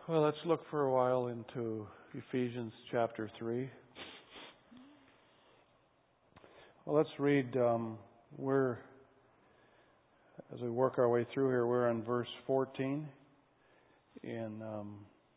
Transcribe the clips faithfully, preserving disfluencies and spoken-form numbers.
Well, let's look for a while into Ephesians chapter three. Well, let's read, um, we're, as we work our way through here, we're in verse fourteen. And um,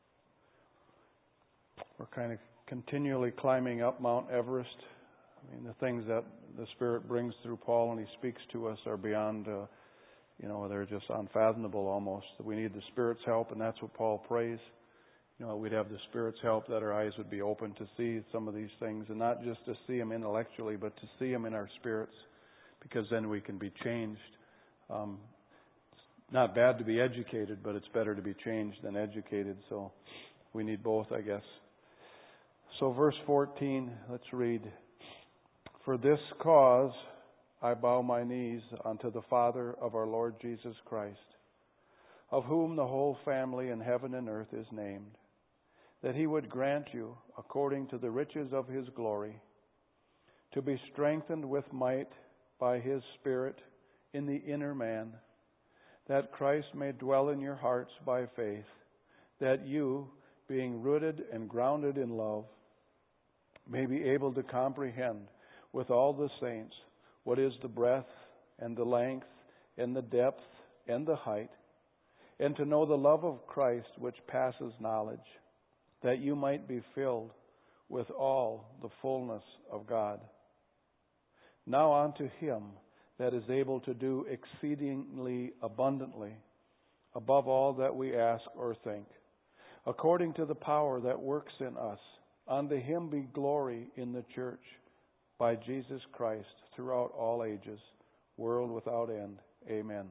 we're kind of continually climbing up Mount Everest. I mean, the things that the Spirit brings through Paul and he speaks to us are beyond, uh, you know, they're just unfathomable almost. We need the Spirit's help, and that's what Paul prays. You know, we'd have the Spirit's help, that our eyes would be open to see some of these things, and not just to see them intellectually, but to see them in our spirits, because then we can be changed. Um, it's not bad to be educated, but it's better to be changed than educated, so we need both, I guess. So verse fourteen, let's read. For this cause I bow my knees unto the Father of our Lord Jesus Christ, of whom the whole family in heaven and earth is named, that He would grant you, according to the riches of His glory, to be strengthened with might by His Spirit in the inner man, that Christ may dwell in your hearts by faith, that you, being rooted and grounded in love, may be able to comprehend with all the saints what is the breadth and the length and the depth and the height, and to know the love of Christ which passes knowledge, that you might be filled with all the fullness of God. Now unto Him that is able to do exceedingly abundantly, above all that we ask or think, according to the power that works in us, unto Him be glory in the church, by Jesus Christ, throughout all ages, world without end. Amen.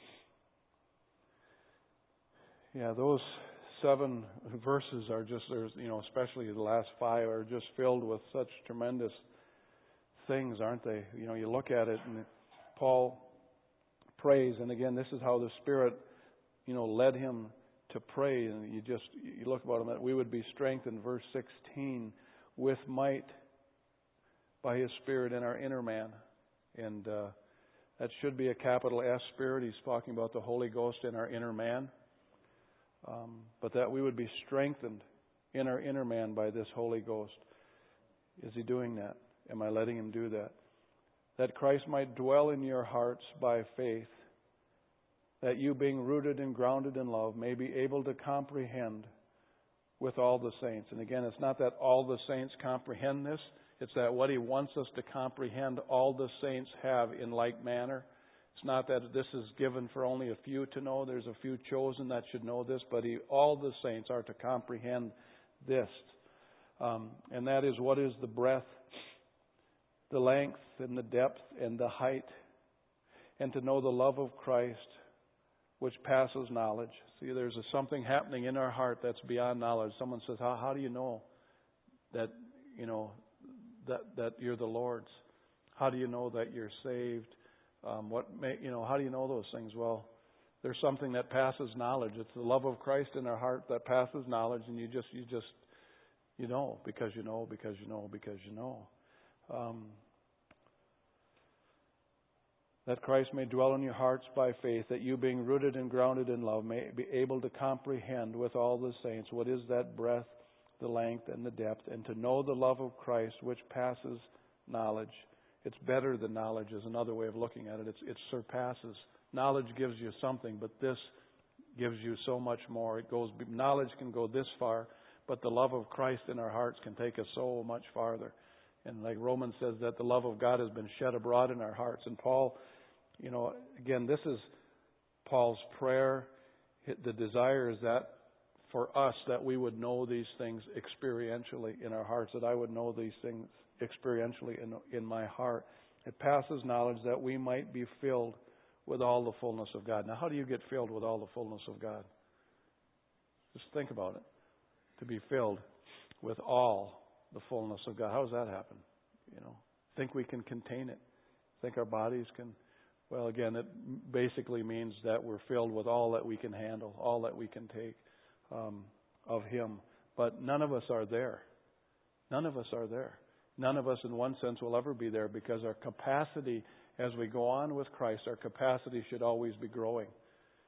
Yeah, those seven verses are just, there's, you know, especially the last five are just filled with such tremendous things, aren't they? You know, you look at it and Paul prays, and again, this is how the Spirit, you know, led him to pray. And you just, you look about him, that we would be strengthened, verse sixteen, with might by His Spirit in our inner man. And uh, that should be a capital S Spirit. He's talking about the Holy Ghost in our inner man. Um, but that we would be strengthened in our inner man by this Holy Ghost. Is He doing that? Am I letting Him do that? That Christ might dwell in your hearts by faith, that you, being rooted and grounded in love, may be able to comprehend with all the saints. And again, it's not that all the saints comprehend this. It's that what He wants us to comprehend, all the saints have in like manner. It's not that this is given for only a few to know. There's a few chosen that should know this, but he, all the saints are to comprehend this. Um, and that is, what is the breadth, the length, and the depth, and the height, and to know the love of Christ, which passes knowledge. See, there's a, something happening in our heart that's beyond knowledge. Someone says, how, how do you know that, you know, that, that you're the Lord's? How do you know that you're saved? Um, what may, you know, how do you know those things? Well, there's something that passes knowledge. It's the love of Christ in our heart that passes knowledge, and you just, you just, you know, because you know, because you know, because you know. Um, that Christ may dwell in your hearts by faith, that you, being rooted and grounded in love, may be able to comprehend with all the saints what is that breadth, the length, and the depth, and to know the love of Christ which passes knowledge. It's better than knowledge is another way of looking at it. It's, it surpasses. Knowledge gives you something, but this gives you so much more. It goes. Knowledge can go this far, but the love of Christ in our hearts can take us so much farther. And like Romans says, that the love of God has been shed abroad in our hearts. And Paul, you know, again, this is Paul's prayer. The desire is that for us, that we would know these things experientially in our hearts, that I would know these things experientially in, in my heart. It passes knowledge, that we might be filled with all the fullness of God. Now, how do you get filled with all the fullness of God? Just think about it. To be filled with all the fullness of God. How does that happen? You know, think we can contain it. Think our bodies can. Well, again, it basically means that we're filled with all that we can handle, all that we can take um, of Him. But none of us are there. None of us are there. None of us, in one sense, will ever be there, because our capacity, as we go on with Christ, our capacity should always be growing.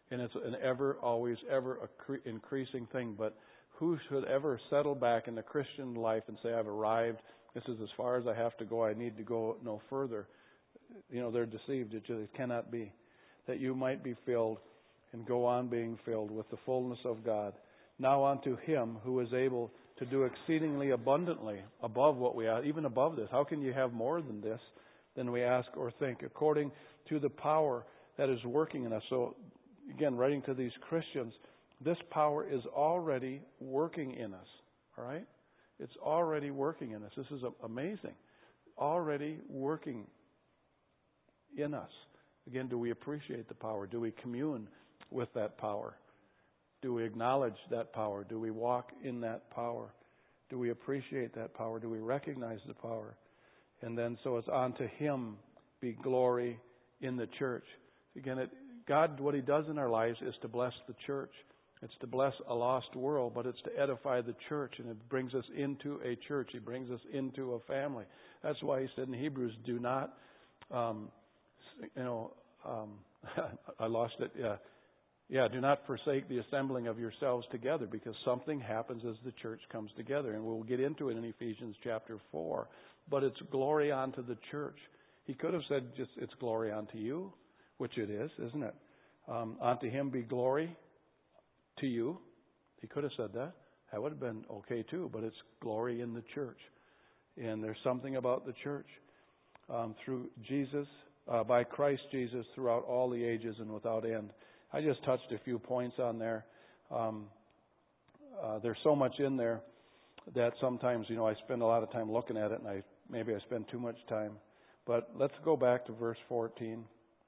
And it's an ever, always, ever increasing thing. But who should ever settle back in the Christian life and say, I've arrived, this is as far as I have to go, I need to go no further? You know, they're deceived. It just it cannot be. That you might be filled and go on being filled with the fullness of God. Now unto Him who is able to do exceedingly abundantly above what we ask, even above this. How can you have more than this than we ask or think? According to the power that is working in us. So, again, writing to these Christians, this power is already working in us. All right? It's already working in us. This is amazing. Already working in us. Again, do we appreciate the power? Do we commune with that power? Do we acknowledge that power? Do we walk in that power? Do we appreciate that power? Do we recognize the power? And then so it's unto Him be glory in the church. Again, it, God, what He does in our lives is to bless the church. It's to bless a lost world, but it's to edify the church, and it brings us into a church. He brings us into a family. That's why He said in Hebrews, do not, um, you know, um, I lost it. Yeah. Yeah, do not forsake the assembling of yourselves together, because something happens as the church comes together. And we'll get into it in Ephesians chapter four. But it's glory unto the church. He could have said just it's glory unto you, which it is, isn't it? Um, unto Him be glory to you. He could have said that. That would have been okay too, but it's glory in the church. And there's something about the church um, through Jesus, uh, by Christ Jesus, throughout all the ages and without end. I just touched a few points on there. Um, uh, there's so much in there that sometimes, you know, I spend a lot of time looking at it, and I maybe I spend too much time. But let's go back to verse fourteen.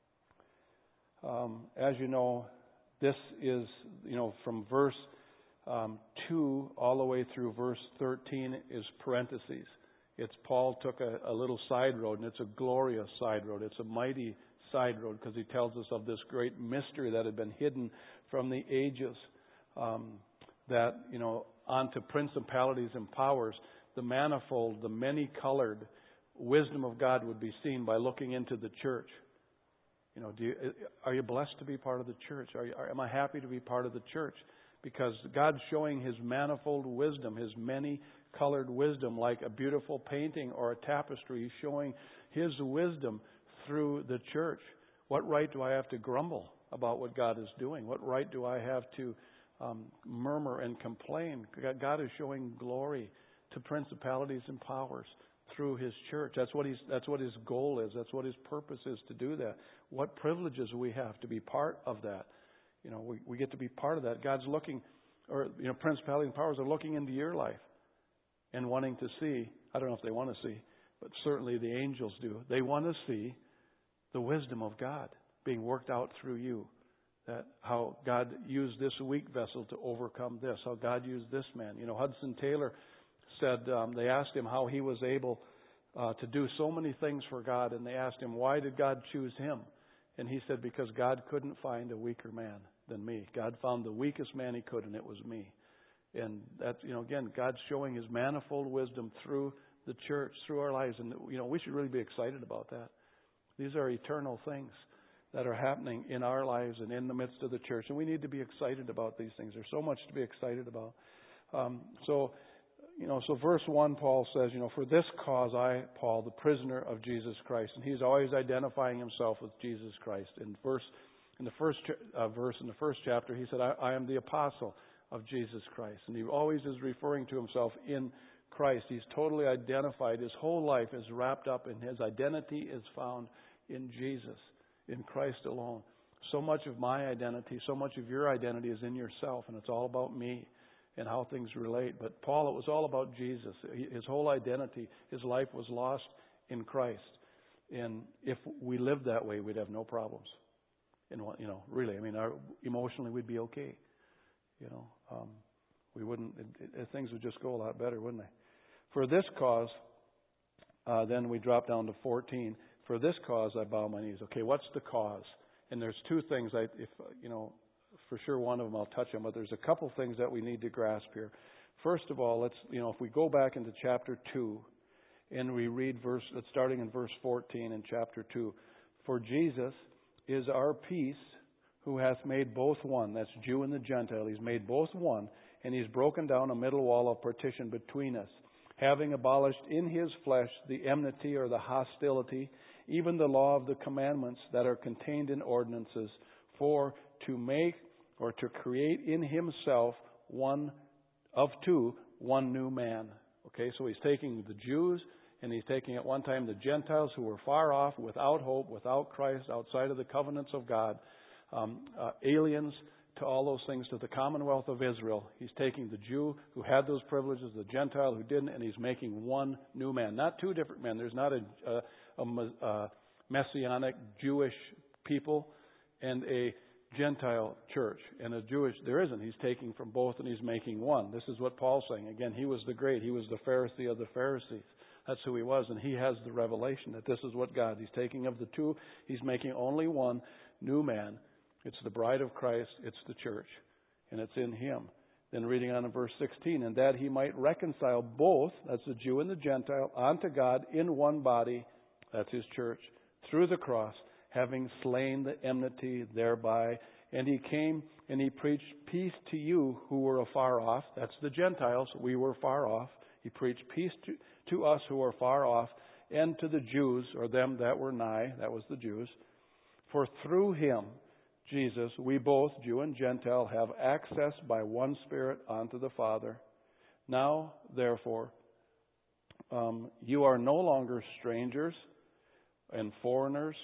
Um, as you know, this is, you know, from verse um, two all the way through verse thirteen is parentheses. It's Paul took a, a little side road, and it's a glorious side road. It's a mighty side road, because he tells us of this great mystery that had been hidden from the ages, um, that, you know, onto principalities and powers, the manifold, the many-colored wisdom of God would be seen by looking into the church. You know, do you, are you blessed to be part of the church? Are you, are, am I happy to be part of the church? Because God's showing His manifold wisdom, His many-colored wisdom, like a beautiful painting or a tapestry. He's showing His wisdom through the church. What right do I have to grumble about what God is doing? What right do I have to um, murmur and complain? God is showing glory to principalities and powers through His church. That's what He's. That's what His goal is. That's what His purpose is, to do that. What privileges we have to be part of that. You know, we, we get to be part of that. God's looking, or you know, principalities and powers are looking into your life and wanting to see. I don't know if they want to see, but certainly the angels do. They want to see the wisdom of God being worked out through you. That how God used this weak vessel to overcome this. How God used this man. You know, Hudson Taylor said, um, they asked him how he was able uh, to do so many things for God. And they asked him, why did God choose him? And he said, because God couldn't find a weaker man than me. God found the weakest man He could, and it was me. And that, you know, again, God's showing His manifold wisdom through the church, through our lives. And, you know, we should really be excited about that. These are eternal things that are happening in our lives and in the midst of the church. And we need to be excited about these things. There's so much to be excited about. Um, so, you know, so verse one, Paul says, you know, for this cause I, Paul, the prisoner of Jesus Christ. And he's always identifying himself with Jesus Christ. In verse, in the first uh, verse in the first chapter, he said, I, I am the apostle of Jesus Christ. And he always is referring to himself in Christ. He's totally identified. His whole life is wrapped up in his identity is found in Jesus, in Christ alone. So much of my identity, so much of your identity is in yourself, and it's all about me and how things relate. But Paul, it was all about Jesus. His whole identity, his life was lost in Christ. And if we lived that way, we'd have no problems. And, you know, really, I mean, our, emotionally, we'd be okay. You know, um, we wouldn't, it, it, things would just go a lot better, wouldn't they? For this cause, uh, then we drop down to fourteen. For this cause, I bow my knees. Okay, what's the cause? And there's two things. I, if you know, for sure, one of them I'll touch on. But there's a couple things that we need to grasp here. First of all, let's you know, if we go back into chapter two, and we read verse, starting in verse fourteen in chapter two. For Jesus is our peace, who hath made both one. That's Jew and the Gentile. He's made both one, and He's broken down a middle wall of partition between us, having abolished in His flesh the enmity or the hostility, even the law of the commandments that are contained in ordinances, for to make or to create in Himself one of two, one new man. Okay, so He's taking the Jews, and He's taking at one time the Gentiles who were far off, without hope, without Christ, outside of the covenants of God, um, uh, aliens to all those things, to the commonwealth of Israel. He's taking the Jew who had those privileges, the Gentile who didn't, and He's making one new man. Not two different men. There's not a, a, a, a messianic Jewish people and a Gentile church. And a Jewish, there isn't. He's taking from both and He's making one. This is what Paul's saying. Again, he was the great. He was the Pharisee of the Pharisees. That's who he was. And he has the revelation that this is what God, He's taking of the two. He's making only one new man. It's the bride of Christ. It's the church. And it's in Him. Then reading on in verse sixteen, and that He might reconcile both, that's the Jew and the Gentile, unto God in one body, that's His church, through the cross, having slain the enmity thereby. And He came and He preached peace to you who were afar off. That's the Gentiles. We were far off. He preached peace to, to us who are far off, and to the Jews, or them that were nigh. That was the Jews. For through Him, Jesus, we both, Jew and Gentile, have access by one Spirit unto the Father. Now, therefore, um, you are no longer strangers and foreigners,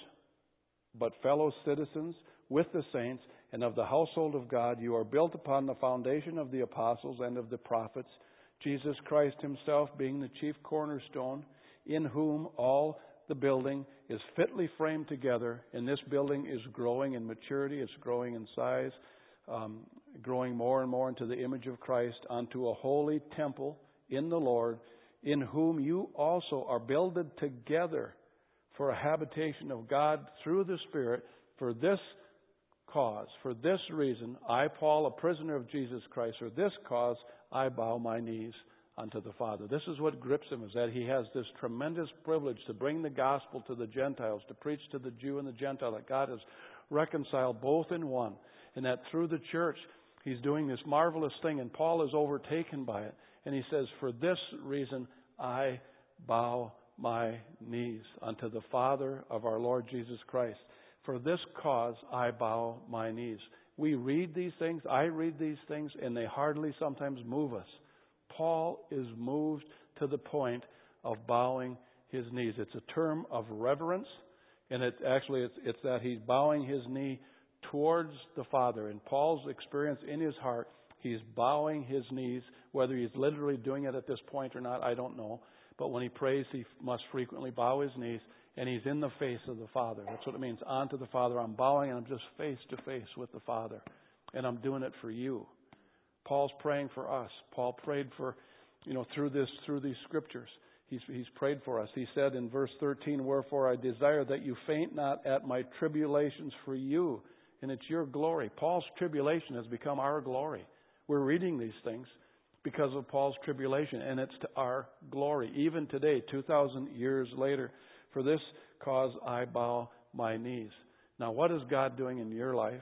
but fellow citizens with the saints and of the household of God. You are built upon the foundation of the apostles and of the prophets, Jesus Christ Himself being the chief cornerstone, in whom all the building is fitly framed together, and this building is growing in maturity, it's growing in size, um, growing more and more into the image of Christ, unto a holy temple in the Lord, in whom you also are builded together for a habitation of God through the Spirit. For this cause, for this reason, I, Paul, a prisoner of Jesus Christ, for this cause I bow my knees unto the Father. This is what grips him, is that he has this tremendous privilege to bring the gospel to the Gentiles, to preach to the Jew and the Gentile, that God has reconciled both in one, and that through the church He's doing this marvelous thing, and Paul is overtaken by it. And he says, for this reason I bow my knees unto the Father of our Lord Jesus Christ. For this cause I bow my knees. We read these things, I read these things, and they hardly sometimes move us. Paul is moved to the point of bowing his knees. It's a term of reverence, and it actually it's, it's that he's bowing his knee towards the Father. In Paul's experience in his heart, he's bowing his knees. Whether he's literally doing it at this point or not, I don't know. But when he prays, he must frequently bow his knees, and he's in the face of the Father. That's what it means, onto the Father. I'm bowing, and I'm just face to face with the Father. And I'm doing it for you. Paul's praying for us. Paul prayed for, you know, through this, through these scriptures. He's, he's prayed for us. He said in verse thirteen, wherefore I desire that you faint not at my tribulations for you. And it's your glory. Paul's tribulation has become our glory. We're reading these things because of Paul's tribulation, and it's to our glory. Even today, two thousand years later, for this cause I bow my knees. Now, what is God doing in your life?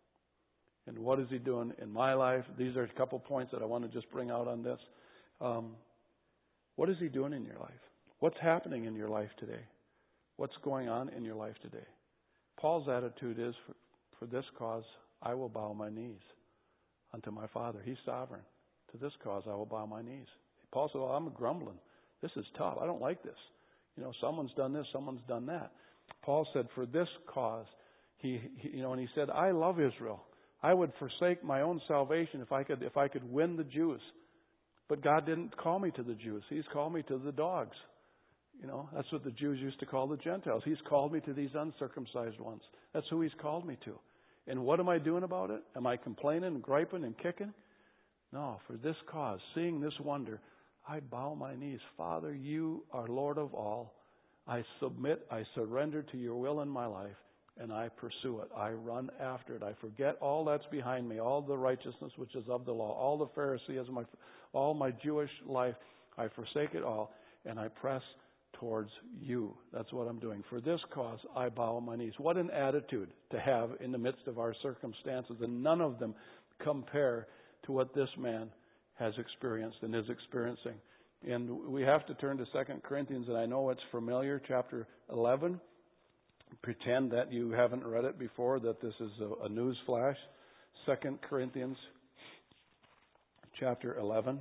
And what is He doing in my life? These are a couple points that I want to just bring out on this. Um, what is He doing in your life? What's happening in your life today? What's going on in your life today? Paul's attitude is, for, for this cause I will bow my knees unto my Father. He's sovereign. To this cause I will bow my knees. Paul said, well, I'm grumbling. This is tough. I don't like this. You know, someone's done this, someone's done that. Paul said, for this cause, he, he you know, and he said, I love Israel. I would forsake my own salvation if I could if I could win the Jews. But God didn't call me to the Jews. He's called me to the dogs. You know, that's what the Jews used to call the Gentiles. He's called me to these uncircumcised ones. That's who He's called me to. And what am I doing about it? Am I complaining and griping and kicking? No, for this cause, seeing this wonder, I bow my knees. Father, You are Lord of all. I submit, I surrender to Your will in my life. And I pursue it. I run after it. I forget all that's behind me, all the righteousness which is of the law, all the Phariseeism, all my Jewish life. I forsake it all, and I press towards you. That's what I'm doing. For this cause, I bow my knees. What an attitude to have in the midst of our circumstances. And none of them compare to what this man has experienced and is experiencing. And we have to turn to Second Corinthians, and I know it's familiar, chapter eleven. Pretend that you haven't read it before, that this is a, a news flash. Second Corinthians, chapter eleven.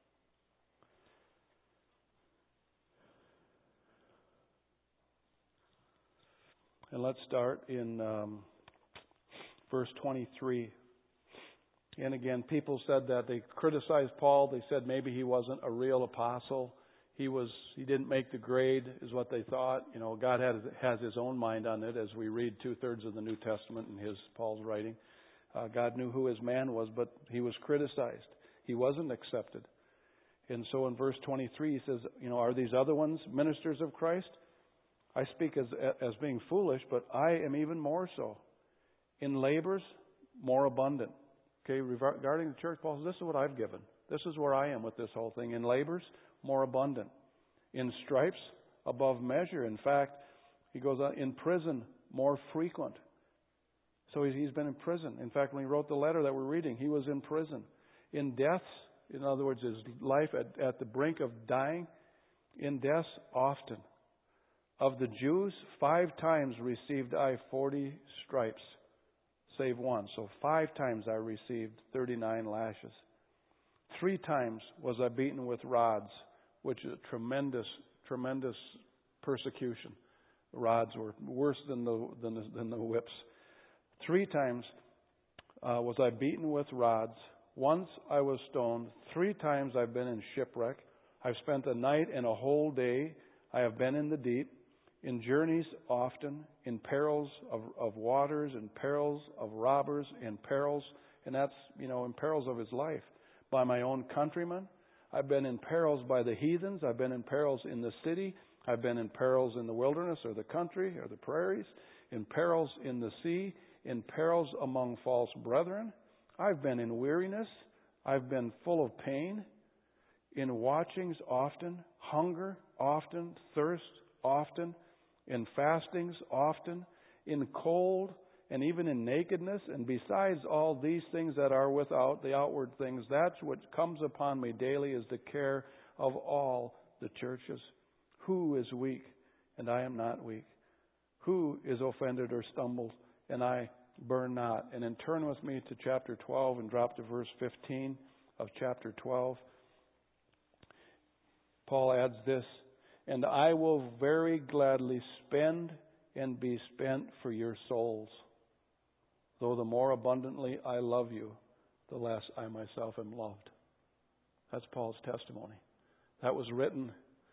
And let's start in um, verse twenty-three. And again, people said that they criticized Paul. They said maybe he wasn't a real apostle. He was. He didn't make the grade, is what they thought. You know, God has, has His own mind on it, as we read two thirds of the New Testament in his Paul's writing. Uh, God knew who his man was, but he was criticized. He wasn't accepted. And so in verse twenty-three, he says, "You know, are these other ones ministers of Christ? I speak as as being foolish, but I am even more so. In labors, more abundant." Okay, regarding the church, Paul says, this is what I've given. This is where I am with this whole thing. In labors, more abundant. In stripes, above measure. In fact, he goes on, in prison, more frequent. So he's been in prison. In fact, when he wrote the letter that we're reading, he was in prison. In deaths, in other words, his life at, at the brink of dying, in deaths, often. Of the Jews, five times received I forty stripes, save one. So five times I received thirty-nine lashes. Three times was I beaten with rods, which is a tremendous, tremendous persecution. The rods were worse than the than the, than the whips. Three times uh, was I beaten with rods. Once I was stoned. Three times I've been in shipwreck. I've spent a night and a whole day. I have been in the deep. In journeys often, in perils of, of waters, in perils of robbers, in perils, and that's, you know, in perils of his life. By my own countrymen. I've been in perils by the heathens. I've been in perils in the city. I've been in perils in the wilderness or the country or the prairies. In perils in the sea. In perils among false brethren. I've been in weariness. I've been full of pain. In watchings often. Hunger often. Thirst often. In fastings often, in cold, and even in nakedness. And besides all these things that are without, the outward things, that's what comes upon me daily is the care of all the churches. Who is weak, and I am not weak? Who is offended or stumbled, and I burn not? And then turn with me to chapter twelve and drop to verse fifteen of chapter twelve. Paul adds this. And I will very gladly spend and be spent for your souls. Though the more abundantly I love you, the less I myself am loved. That's Paul's testimony. That was written.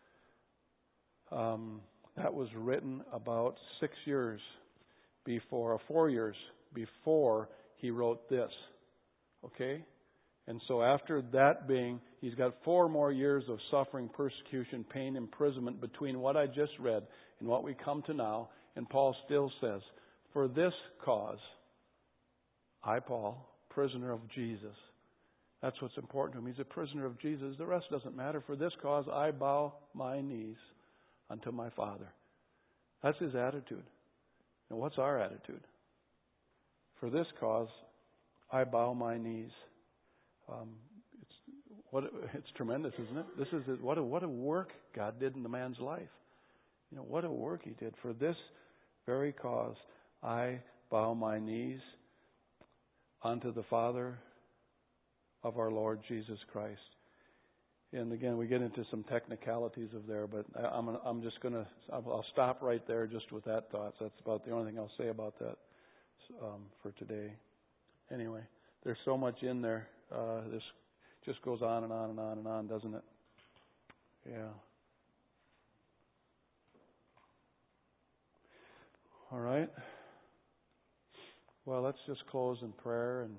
Um, that was written about six years before, or four years before he wrote this. Okay. And so after that being, he's got four more years of suffering, persecution, pain, imprisonment between what I just read and what we come to now. And Paul still says, for this cause, I, Paul, prisoner of Jesus. That's what's important to him. He's a prisoner of Jesus. The rest doesn't matter. For this cause, I bow my knees unto my Father. That's his attitude. And what's our attitude? For this cause, I bow my knees. Um, it's what it's tremendous, isn't it? This is what a what a work God did in the man's life. You know what a work He did. For this very cause, I bow my knees unto the Father of our Lord Jesus Christ. And again, we get into some technicalities of there, but I'm I'm just gonna I'll stop right there just with that thought. So that's about the only thing I'll say about that um, for today. Anyway, there's so much in there. Uh, this just goes on and on and on and on, doesn't it? Yeah. All right. Well, let's just close in prayer. And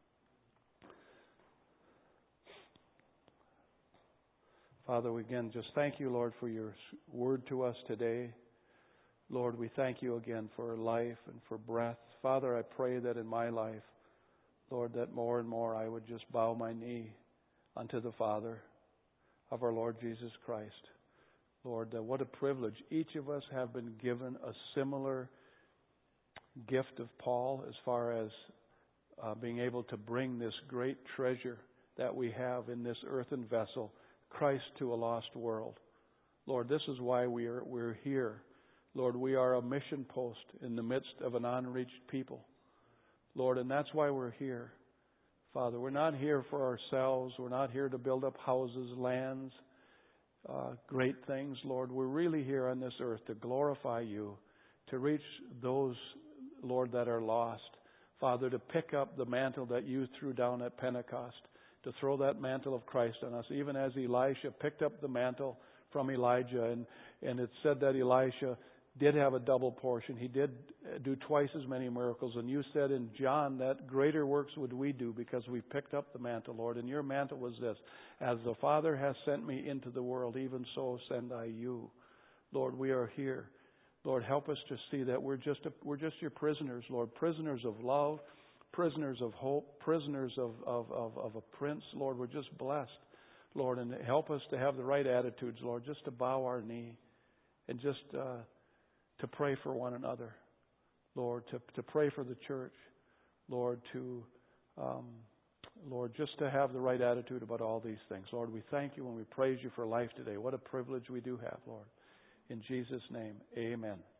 Father, we again just thank you, Lord, for your word to us today. Lord, we thank you again for life and for breath. Father, I pray that in my life, Lord, that more and more I would just bow my knee unto the Father of our Lord Jesus Christ. Lord, uh, what a privilege. Each of us have been given a similar gift of Paul as far as uh, being able to bring this great treasure that we have in this earthen vessel, Christ, to a lost world. Lord, this is why we are, we're here. Lord, we are a mission post in the midst of an unreached people. Lord, and that's why we're here. Father, we're not here for ourselves. We're not here to build up houses, lands, uh, great things. Lord, we're really here on this earth to glorify You, to reach those, Lord, that are lost. Father, to pick up the mantle that You threw down at Pentecost, to throw that mantle of Christ on us, even as Elisha picked up the mantle from Elijah. And, and it said that Elisha did have a double portion. He did do twice as many miracles. And You said in John that greater works would we do because we picked up the mantle, Lord. And Your mantle was this: as the Father has sent Me into the world, even so send I you. Lord, we are here. Lord, help us to see that we're just a, we're just Your prisoners, Lord. Prisoners of love, prisoners of hope, prisoners of, of, of, of a prince. Lord, we're just blessed, Lord. And help us to have the right attitudes, Lord, just to bow our knee and just uh, to pray for one another, Lord, to, to pray for the church, Lord, to, um, Lord, just to have the right attitude about all these things. Lord, we thank You and we praise You for life today. What a privilege we do have, Lord. In Jesus' name, amen.